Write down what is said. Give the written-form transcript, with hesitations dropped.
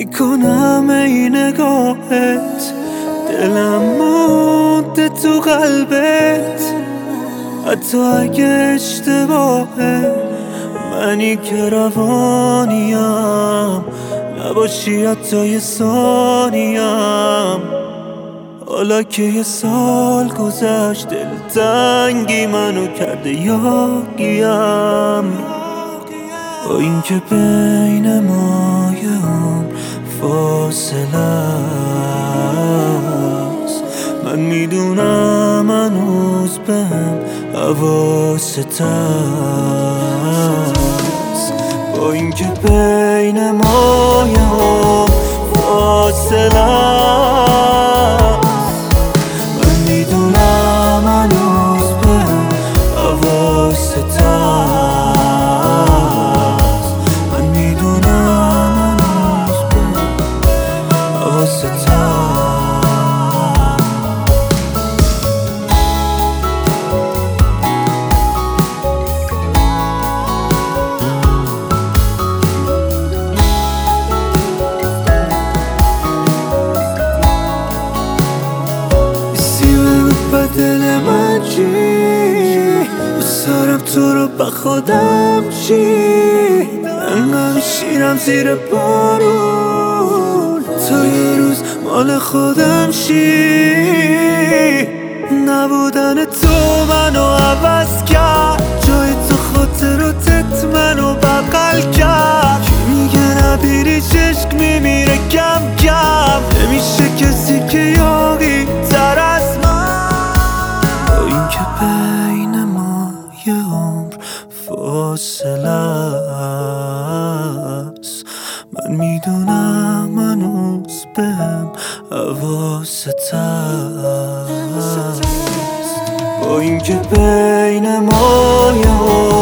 میکنم ای نگاهت، دلم مونده تو قلبت. حتی اگه اشتباهه، منی که روانیم، نباشی حتی یه ثانیم. حالا که یه سال گذشت، دلتنگی منو کرده یاگیم. با این که بین ما یه عمر فاصله است، من میدونم هنوز بهم حواست هست. با این که بین ما یه عمر فاصله است، من میدونم هنوز بهم حواست هست. دل من چی؟ دوست دارم تو رو با خودم چی؟ انقدر شیرم زیر بارون، تا یه روز مال خودم شی. نبودن تو منو عوض کرد، جای تو خاطراتت منو بغل کرد. کی میگه نبیری چشک میمیره کم کم، نمیشه کسی که یاقی تر از من. این که بین ما یه عمر فاصله است، من میدونم هنوز بهم حواست هست. با این که بین ما یه عمر